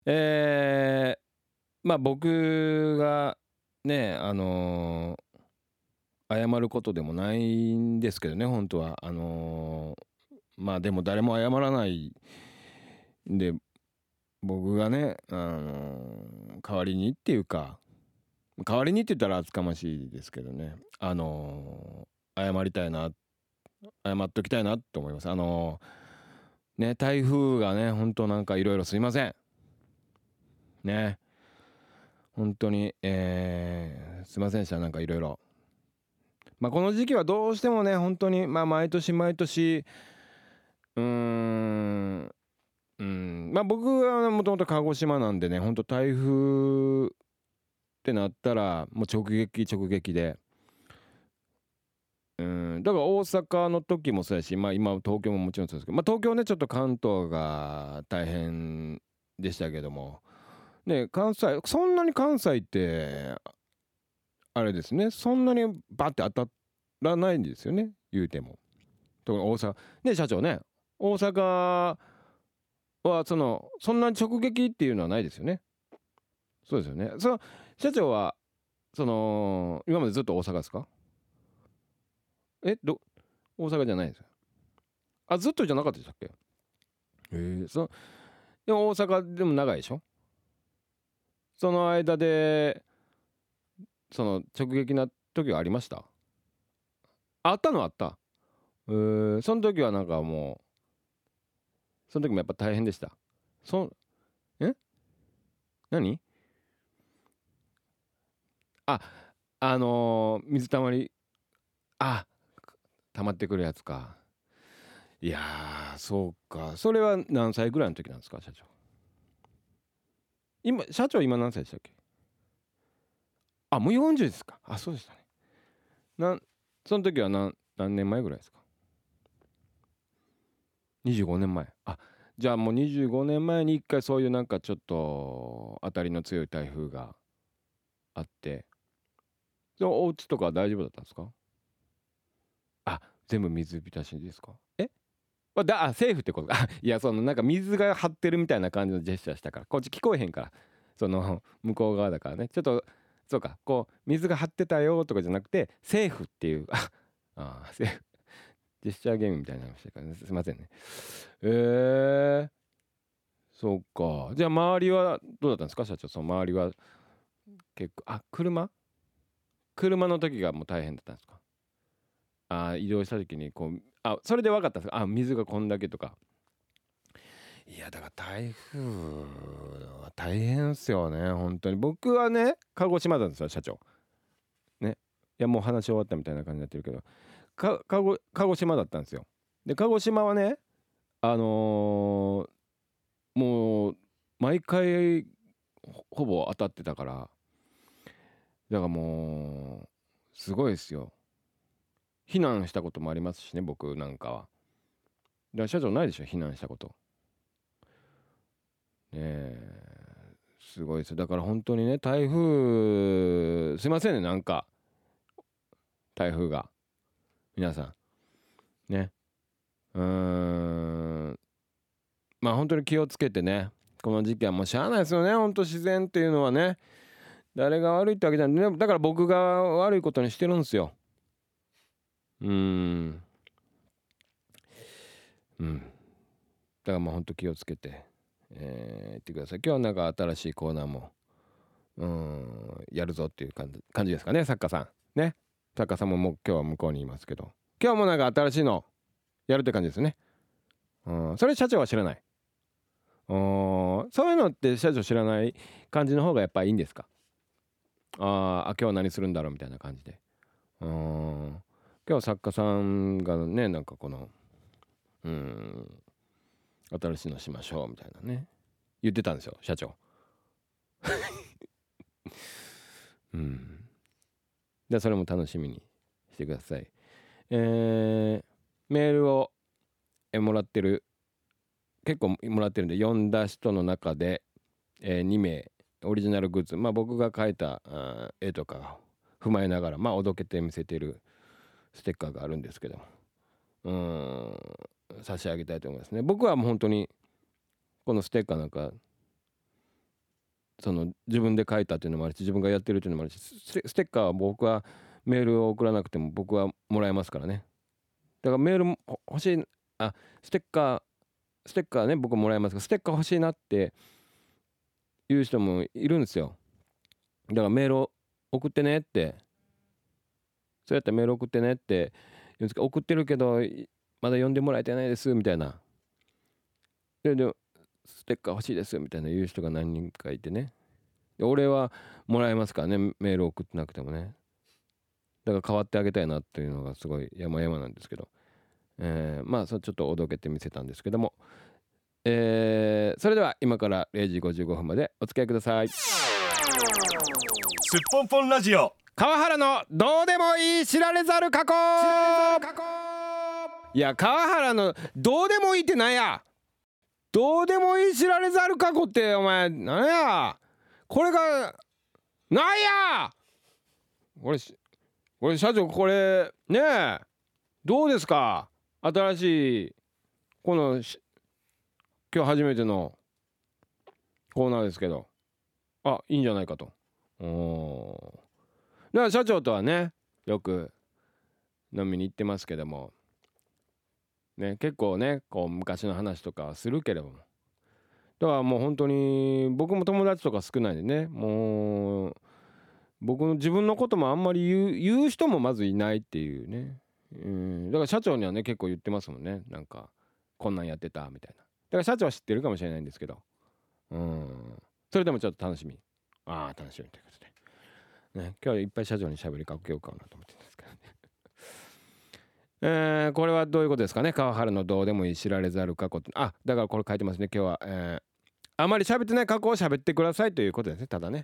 えまあ僕がね、謝ることでもないんですけどね、本当は。まあでも誰も謝らないんで、僕がね、代わりにっていうか、代わりにって言ったら厚かましいですけどね、謝りたいな、謝っときたいなと思います。ね、台風がね、本当なんかいろいろすいません。ね、本当に、すいませんでした、なんかいろいろ。まあこの時期はどうしてもね、本当に、まあ毎年毎年、うーん、まあ僕はもともと鹿児島なんでね、本当台風ってなったら、もう直撃直撃で、だから大阪の時もそうやし、まあ今東京ももちろんそうですけど、まあ東京ね、ちょっと関東が大変でしたけども、ね、関西、そんなに関西って、あれですね、そんなにバッて当たらないんですよね、言うても。特に大阪、ね、社長ね、大阪はそんなに直撃っていうのはないですよね。そうですよね。社長は、今までずっと大阪ですか？え、大阪じゃないですよ。あ、ずっとじゃなかったでしたっけ？でも大阪でも長いでしょ？その間で、直撃な時はありました？あったのはあった。その時はなんかもその時もやっぱ大変でした。そ、え何あ、水たまり、あ、溜まってくるやつか。いやー、そうか。それは何歳ぐらいの時なんですか、社長？社長今何歳でしたっけ？あ、もう40ですか。あ、そうでしたね。その時は何年前ぐらいですか？25年前。あ、じゃあもう25年前に一回そういうなんかちょっと当たりの強い台風があって、お家とかは大丈夫だったんですか？あ、全部水浸しですか？セーフってことか。いや、なんか水が張ってるみたいな感じのジェスチャーしたから、こっち聞こえへんから、向こう側だからね。ちょっと、そうか、こう、水が張ってたよとかじゃなくて、セーフっていう、セーフ、ジェスチャーゲームみたいなのしてるからね。すいませんね。えー、そうか。じゃあ、周りはどうだったんですか、社長？その周りは結構、車の時がもう大変だったんですか？移動した時に、こう、それで分かったんですか？水がこんだけとか。いやだから台風は大変っすよね、本当に。僕はね、鹿児島なんですよ、社長。ね。いやもう話終わったみたいな感じになってるけど、鹿児島だったんですよ。で鹿児島はね、あのもう毎回ほぼ当たってたから、だからもうすごいですよ。避難したこともありますしね、僕なんかは。だから社長ないでしょ、避難したこと。ねえ、すごいですよ。だから本当にね、台風、すいませんね、なんか、台風が。皆さん、ね。うーん、まあ本当に気をつけてね、この時期はもうしゃあないですよね、本当自然っていうのはね。誰が悪いってわけじゃない。だから僕が悪いことにしてるんですよ。うーん、うん。だからもう本当気をつけて、言ってください。今日はなんか新しいコーナーも、やるぞっていう感じですかね、作家さん。ね。作家さんももう今日は向こうにいますけど。今日もなんか新しいのやるって感じですね。それ社長は知らない。そういうのって社長知らない感じの方がやっぱいいんですか？今日は何するんだろうみたいな感じで。今日作家さんがね、なんかうーん、新しいのしましょうみたいなね。言ってたんですよ、社長。うん。で、それも楽しみにしてください。メールをもらってる、結構もらってるんで、読んだ人の中で、2名、オリジナルグッズ、まあ僕が描いた絵とか踏まえながら、まあおどけて見せてるステッカーがあるんですけど、差し上げたいと思いますね。僕はもう本当に、このステッカーなんか、 その自分で書いたっていうのもあるし、自分がやってるっていうのもあるし、ステッカーは僕はメールを送らなくても僕はもらえますからね。だからメールも欲しい、あ、ステッカーね、僕もらえますが、ステッカー欲しいなっていう人もいるんですよ。だからメールを送ってねって、そうやったらメール送ってねって言うんですけど、送ってるけどまだ読んでもらえてないですみたいな。でステッカー欲しいですみたいな言う人が何人かいてね。で俺はもらえますからね、メール送ってなくてもね。だから変わってあげたいなっていうのがすごい山々なんですけど、まあちょっとおどけてみせたんですけども、それでは今から0時55分までお付き合いください。すっぽんぽんラジオ、 川原のどうでもいい知られざる過去。いや、川原のどうでもいいってなんや。どうでもいい知られざる過去ってお前なんや。これがなんや。これ社長、これねえ、どうですか、新しいこの今日初めてのコーナーですけど、いいんじゃないかと。だから社長とはね、よく飲みに行ってますけどもね、結構ねこう昔の話とかはするけれども、だからもう本当に僕も友達とか少ないんでね、もう僕の自分のこともあんまり言う人もまずいないっていうね。だから社長にはね結構言ってますもんね、なんかこんなんやってたみたいな。だから社長は知ってるかもしれないんですけど、それでもちょっと楽しみということでね、今日はいっぱい社長に喋りかけようかなと思ってるんですけどね。これはどういうことですかね。川原のどうでもいい知られざる過去って、だからこれ書いてますね今日は、あまり喋ってない過去を喋ってくださいということですね。ただね、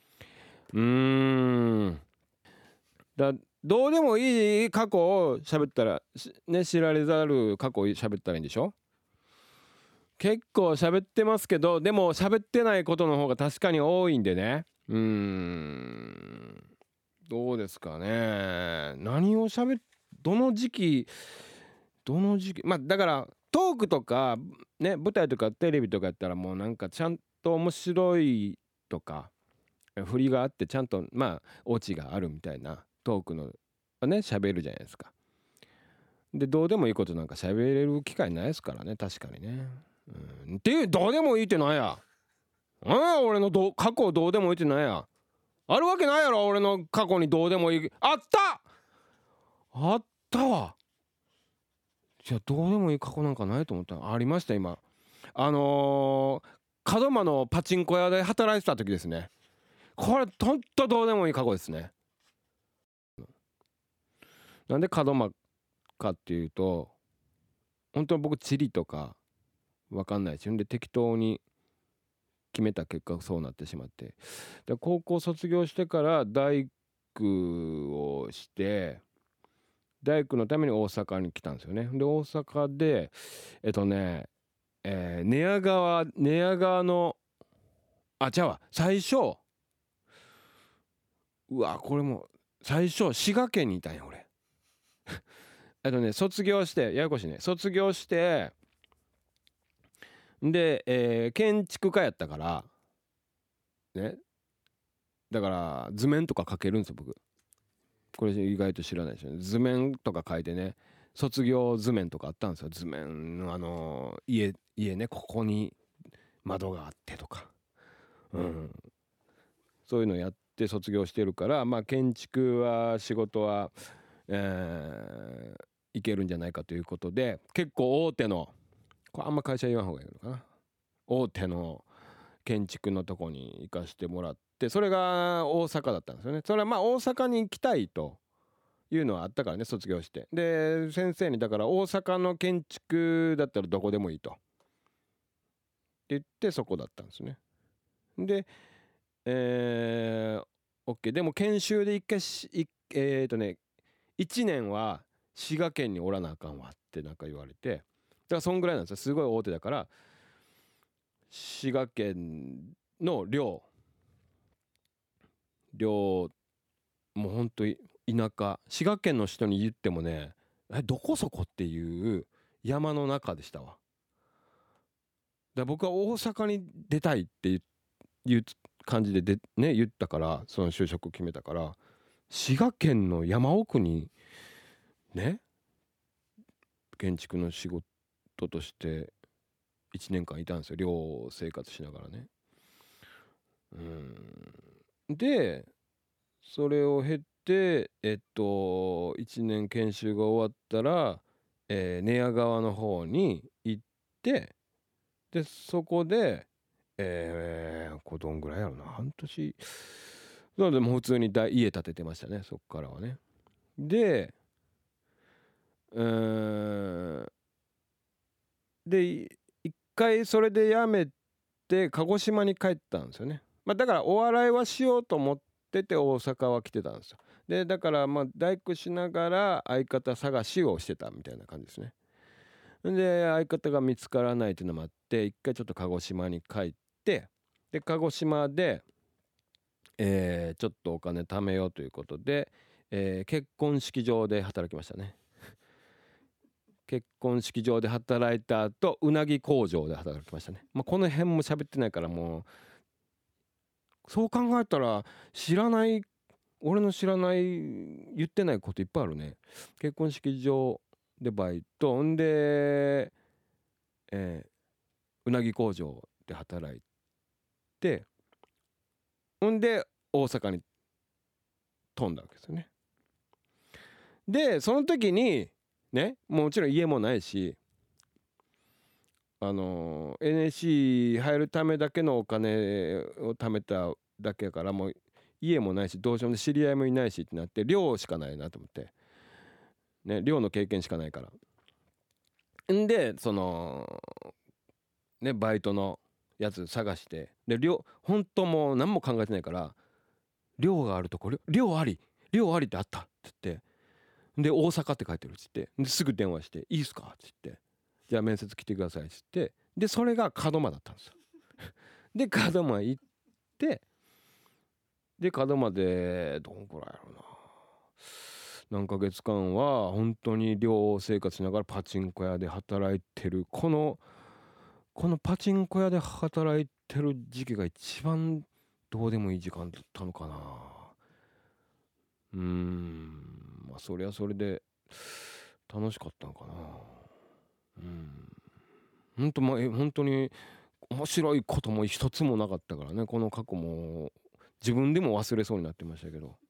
どうでもいい過去を喋ったらね、知られざる過去を喋ったらいいんでしょ。結構喋ってますけど、でも喋ってないことの方が確かに多いんでね。どうですかね。どの時期だからトークとかね、舞台とかテレビとかやったらもうなんかちゃんと面白いとか振りがあって、ちゃんとオチがあるみたいなトークのね喋るじゃないですか。でどうでもいいことなんか喋れる機会ないですからね、確かにね。っていう、どうでもいいってなんや。俺の過去どうでもいいってなんや。あるわけないやろ、俺の過去にどうでもいい。あったわ。じゃあどうでもいい過去なんかないと思ったらありました。今門真のパチンコ屋で働いてた時ですね。これほんとどうでもいい過去ですね。なんで門真かっていうと、本当に僕地理とか分かんないし、んで適当に決めた結果そうなってしまって、で高校卒業してから大工をして、大工のために大阪に来たんですよね。で大阪で寝屋川の違うわ、最初これも最初滋賀県にいたんや俺卒業して、ややこしいね、卒業してで、建築家やったからね、だから図面とか描けるんですよ僕。これ意外と知らないですよね。図面とか描いてね、卒業図面とかあったんですよ。図面の家ね、ここに窓があってとか、そういうのやって卒業してるから、建築は仕事は、いけるんじゃないかということで、結構大手の、これあんま会社言わん方がいいのかな、大手の建築のとこに行かしてもらって、それが大阪だったんですよね。それは大阪に行きたいというのはあったからね、卒業して。で先生に、だから大阪の建築だったらどこでもいいとって言って、そこだったんですね。でOK。 でも研修で一回1年は滋賀県におらなあかんわってなんか言われて、だからそんぐらいなんですよ。すごい大手だから、滋賀県の寮もうほんと田舎、滋賀県の人に言ってもね、どこそこっていう山の中でしたわ。僕は大阪に出たいっていう感じでね言ったから、その就職を決めたから、滋賀県の山奥にね建築の仕事として1年間いたんですよ、寮生活しながらね。でそれを経て1年研修が終わったら、寝屋川の方に行って、でそこでこれどんぐらいやろな、半年。なのでもう普通に家建ててましたね、そっからはね。で一回それで辞めて鹿児島に帰ったんですよね。だからお笑いはしようと思ってて大阪は来てたんですよ。でだから大工しながら相方探しをしてたみたいな感じですね。で相方が見つからないっていうのもあって、一回ちょっと鹿児島に帰って、で鹿児島でちょっとお金貯めようということで、結婚式場で働きましたね。結婚式場で働いた後うなぎ工場で働きましたね。この辺も喋ってないから、もうそう考えたら俺の知らない言ってないこといっぱいあるね。結婚式場でバイトんで、うなぎ工場で働いて、んで大阪に飛んだわけですよね。でその時にね、もちろん家もないし、NSC 入るためだけのお金を貯めただけやから、もう家もないしどうしようも知り合いもいないしってなって、寮しかないなと思ってね、寮の経験しかないから。んでそのねバイトのやつ探して、で本当もう何も考えてないから、寮があるとこ寮ありってあったって言って、で大阪って書いてるっつって、ですぐ電話していいっすかって言って、じゃあ面接来てくださいって言って、でそれが門真だったんですよ。で門真行って、で門真でどんくらいやろうな、何ヶ月間は本当に寮生活しながらパチンコ屋で働いてる、このパチンコ屋で働いてる時期が一番どうでもいい時間だったのかな。そりゃそれで楽しかったのかな。本当に面白いことも一つもなかったからね、この過去も自分でも忘れそうになってましたけど。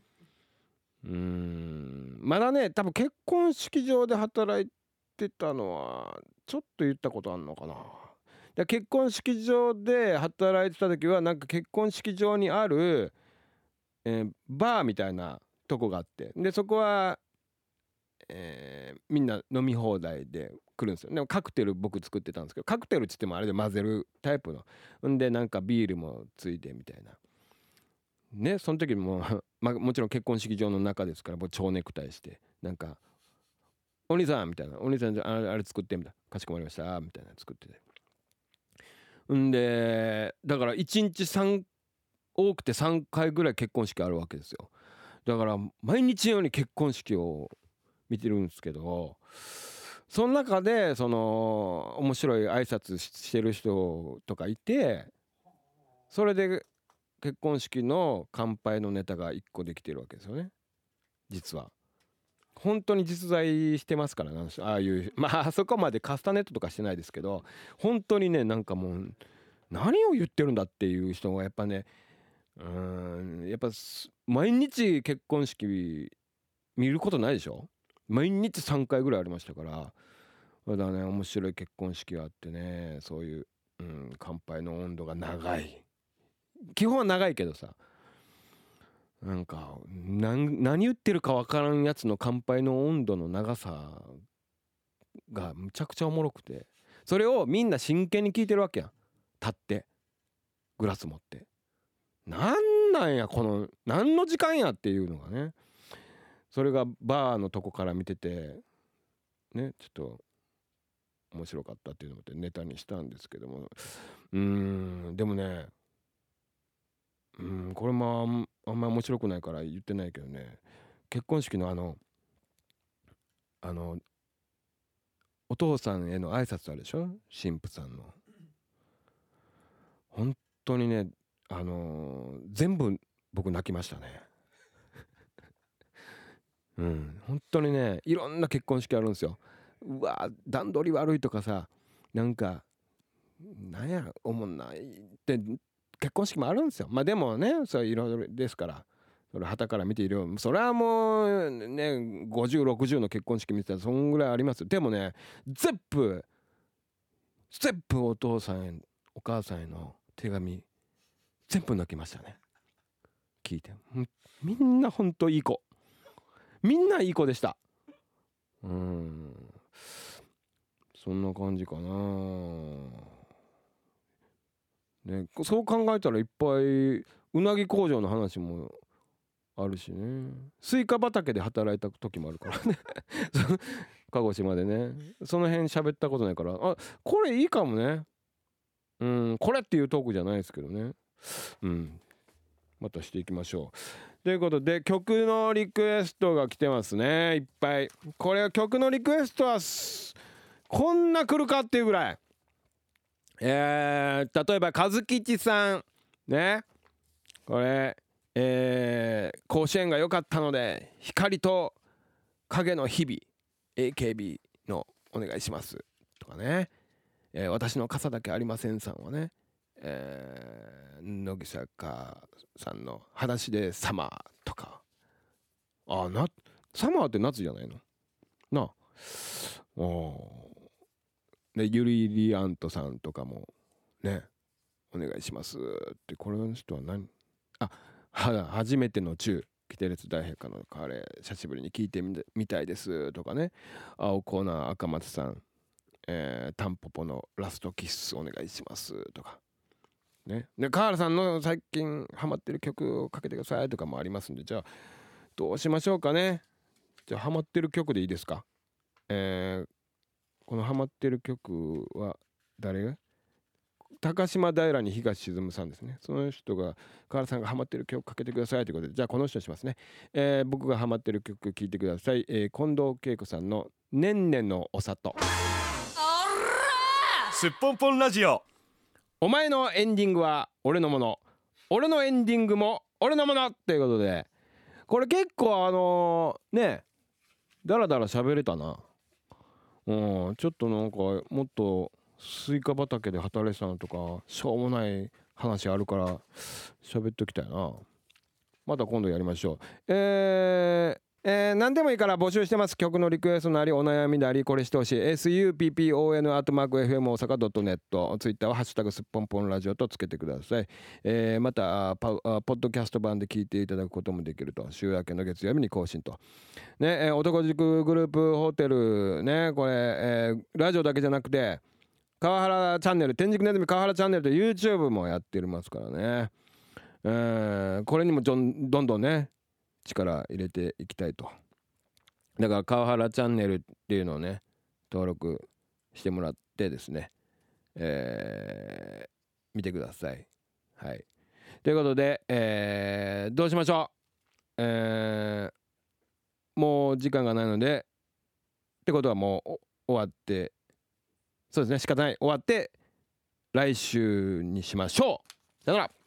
まだね多分結婚式場で働いてたのはちょっと言ったことあんのかな。結婚式場で働いてた時はなんか結婚式場にある、バーみたいなとこがあって、でそこは、みんな飲み放題で来るんですよ。でもカクテル僕作ってたんですけど、カクテルっつってもあれで混ぜるタイプの、んでなんかビールもついてみたいなね。その時ももちろん結婚式場の中ですから、僕蝶ネクタイしてなんかお兄さんみたいな、お兄さんじゃあれ作ってみたいな、かしこまりましたみたいな作ってて、んでだから1日多くて3回ぐらい結婚式あるわけですよ。だから毎日のように結婚式を見てるんですけど、その中でその面白い挨拶してる人とかいて、それで結婚式の乾杯のネタが1個できてるわけですよね、実は。本当に実在してますからな、ああいうあそこまでカスタネットとかしてないですけど、本当にねなんかもう何を言ってるんだっていう人がやっぱね、やっぱ毎日結婚式見ることないでしょ。毎日3回ぐらいありましたから。まだね面白い結婚式があってね、そういう、乾杯の温度が長い、基本は長いけどさ、なんか何言ってるか分からんやつの乾杯の温度の長さがむちゃくちゃおもろくて、それをみんな真剣に聞いてるわけやん、立ってグラス持って。なんやこの何の時間やっていうのがね、それがバーのとこから見ててね、ちょっと面白かったっていうのでネタにしたんですけども、でもね、これもあんま面白くないから言ってないけどね、結婚式のあのお父さんへの挨拶あるでしょ、神父さんの。本当にね全部僕泣きましたね。本当にね、いろんな結婚式あるんですよ。うわ段取り悪いとかさ、なんかなんやおもんないって結婚式もあるんですよ。まあでもね、それいろいろですから、それ旗から見ているよ。それはもうね、5060の結婚式見てたらそんぐらいありますよ。でもね、全部お父さんへお母さんへの手紙全部泣きましたね、聞いて。みんなほんといい子、みんないい子でした。そんな感じかなね。そう考えたらいっぱいうなぎ工場の話もあるしね。スイカ畑で働いた時もあるからね鹿児島でね。その辺喋ったことないから、あ、これいいかもね。これっていうトークじゃないですけどね。またしていきましょう。ということで、曲のリクエストが来てますね、いっぱい。これ曲のリクエストはこんな来るかっていうぐらい。例えば和吉さんね、これ甲子園が良かったので光と影の日々 AKB のお願いしますとかね、私の傘だけありませんさんはね、乃木坂さんの裸足でサマーとか、サマーって夏じゃないのなあ。でゆりりあんとさんとかもね、お願いしますって。これの人は何、初めての中キテレツ大陛下のカレー久しぶりに聞いてみたいですとかね、青コーナー赤松さん、タンポポのラストキッスお願いしますとかね。でカールさんの最近ハマってる曲をかけてくださいとかもありますんで、じゃあどうしましょうかね。じゃあハマってる曲でいいですか。このハマってる曲は誰が、高島平に日が沈むさんですね。その人が河原さんがハマってる曲かけてくださいということで、じゃあこの人にしますね。僕がハマってる曲聴いてください。近藤恵子さんのねんねのお里。 すっぽんぽんラジオ。 お前のエンディングは俺のもの、俺のエンディングも俺のものということで、これ結構ね、だらだら喋れたな。ちょっとなんかもっとスイカ畑で働いてたのとかしょうもない話あるから喋っときたいな。また今度やりましょう。何でもいいから募集してます。曲のリクエストなりお悩みなり、これしてほしい SUPPON@FM 大阪.net、 ツイッターはハッシュタグすっぽんぽんラジオとつけてください。またポッドキャスト版で聞いていただくこともできると。週明けの月曜日に更新とね。男塾グループホテルね、これ、ラジオだけじゃなくて川原チャンネル、天竺ネズミ川原チャンネルで YouTube もやってますからね。これにもどんどんね力入れていきたいと。だから川原チャンネルっていうのをね登録してもらってですね、見てください。はい、ということで、どうしましょう。もう時間がないので、ってことはもう終わって、そうですね、仕方ない、終わって来週にしましょう。さよなら。